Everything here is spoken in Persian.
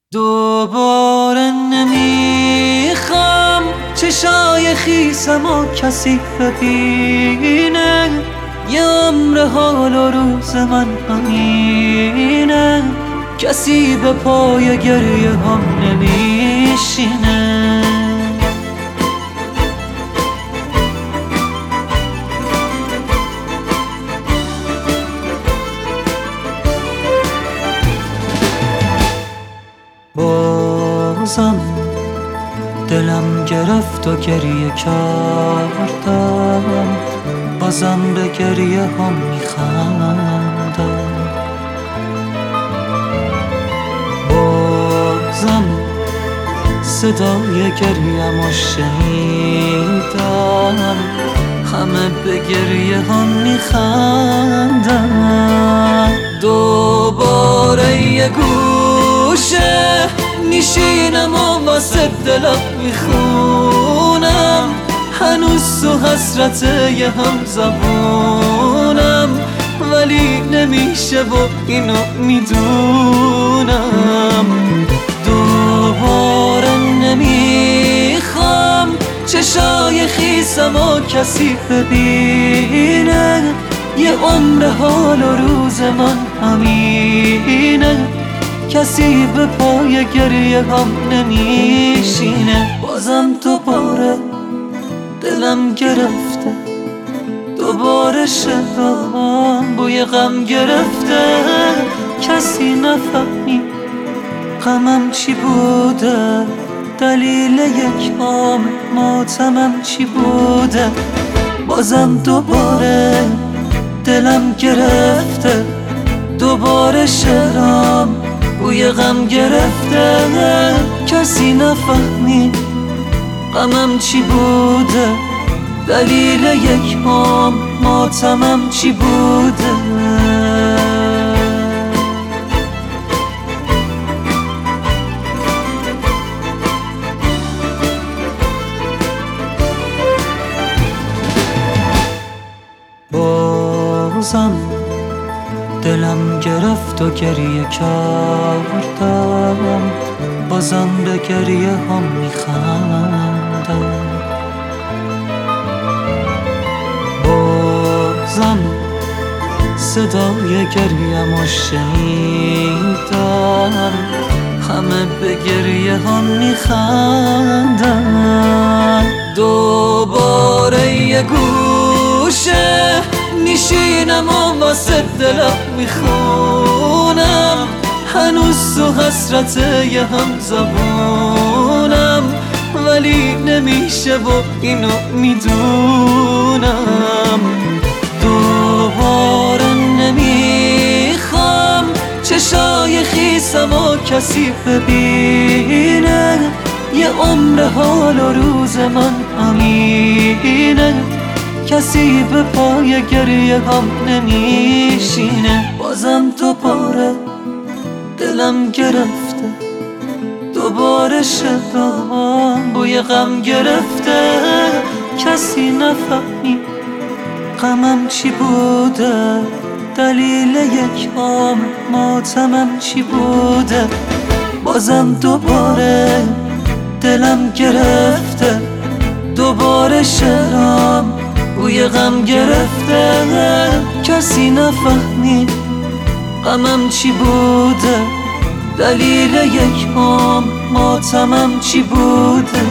دوباره نمیخوام چشای خیسم و کسی ببینه، یه عمر حال و روز من همینه، کسی به پای گریه هم نمیشینه. بازم دلم گرفت و گریه کردم، بازم به گریه هم میخندم. بازم صدای گریم و شنیدم، همه به گریه هم میخندم. دوباره یه گوشه میشینم و واسه دلم میخونم، هنوز تو حسرت یه هم زبونم، ولی نمیشه و اینو میدونم. دوباره نمیخوام چشای خیسم و کسی ببینه، یه عمر حال و روز من همینه، کسی به پای گریه هم نمیشینه. بازم دوباره دلم گرفته، دوباره شدم بوی غم گرفته، کسی نفهمید غمم چی بوده، دلیل یک عام ماتمم چی بوده. بازم دوباره دلم گرفته، دوباره شدم بوی غم گرفته، کسی نفهمید غمم چی بوده، دلیل یک عام ماتمم چی بوده. بازم دلم گرفت و گریه کردم، بازم به گریه هم میخندم. بازم صدای گریم و شنیدم، همه به گریه هم میخندم. دوباره یه گوشه میشینم و واسه دلم میخونم، هنوز تو حسرت یه هم زبونم، ولی نمیشه و اینو میدونم. دوباره نمیخوام چشای خیسم و کسی ببینه، یه عمر حال و روز من همینه، کسی به پای گریه هم نمیشینه. بازم دوباره دلم گرفته، دوباره شدم بوی غم گرفته، کسی نفهمید غمم چی بوده، دلیل یک عام ماتمم چی بوده. بازم دوباره دلم گرفته، دوباره شدم بوی غم گرفته، کسی نفهمید غمم چی بوده، دلیل یک عام ماتمم چی بوده.